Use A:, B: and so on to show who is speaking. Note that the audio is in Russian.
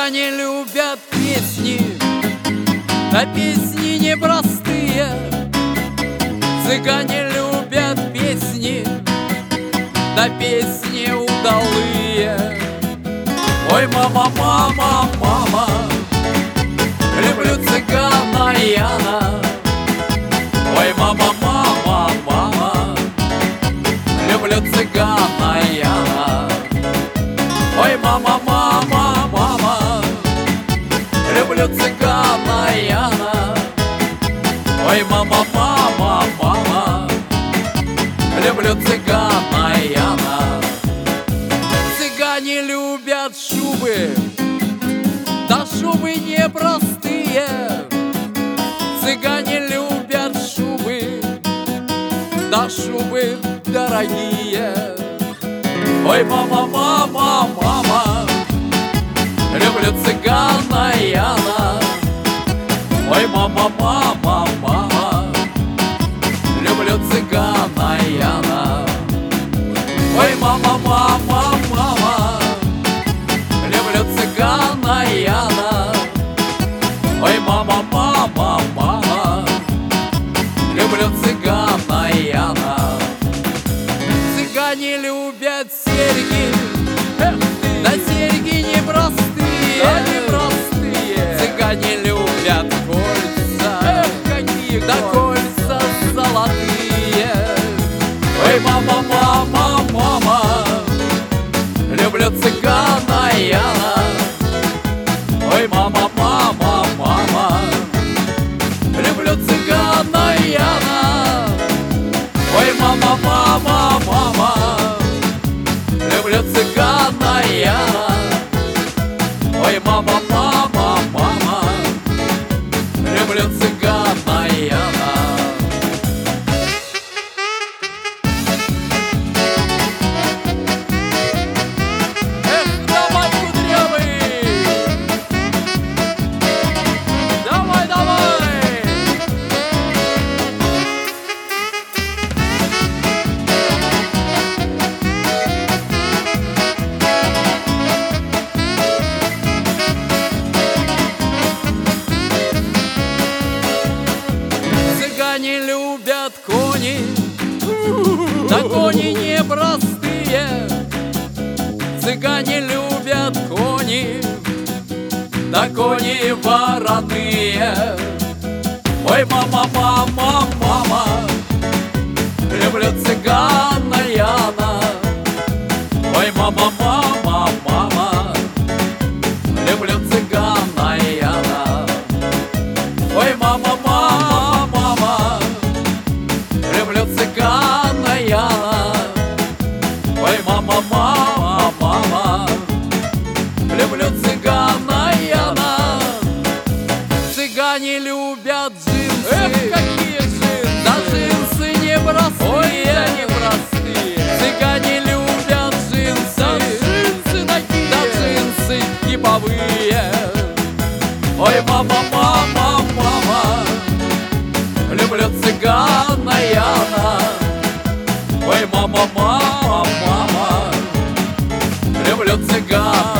A: Цыгане любят песни, а песни непростые. Цыгане любят песни, да песни удалые. Ой, мама, мама, мама, люблю цыгана Яна. Ой, мама, мама, мама, люблю цыгана Яна. Ой, мама, мама, мама, люблю цыгана Яна. Ой, мама, мама, мама, люблю цыгана Яна. Цыгане любят шубы, да шубы непростые. Цыгане любят шубы, да шубы дорогие. Ой, мама, мама, мама, люблю цыгана Яна. Ой, мама, мама, мама, люблю цыгана Яна. Ой, мама, мама, мама, люблю цыгана Яна. Ой, мама, мама, мама, люблю цыгана Яна. Цыгане любят серьги, да серьги непростые, да непростые. Цыгане любят кольца, какие да кольца золотые. Ой, мама, мама, мама, люблю цыгана Яна. Ой, мама, мама, мама, люблю цыгана Яна. Ой, мама, мама, мама, люблю цыгана Яна. Ой, мама, мама, мама, люблю цыгана Яна. Цыгане любят кони, да кони непростые. Цыгане любят кони, да кони вороные. Ой, мама, мама, мама, люблю цыгана Яна. Ой, мама, мама, мама, люблю цыгана Яна. Ой, мама, мама, мама, люблю цыгана Яна. Ой, мама, мама, мама, люблю цыгана Яна. Цыгане любят джинсы. Эх, какие джинсы! Да джинсы непростые. Ой, да непростые. Цыгане любят джинсы. Да джинсы такие. Да джинсы типовые. Ой, мама, мама, мама, люблю цыгана Яна. Ой, мама, мама, мама, люблю цыгана.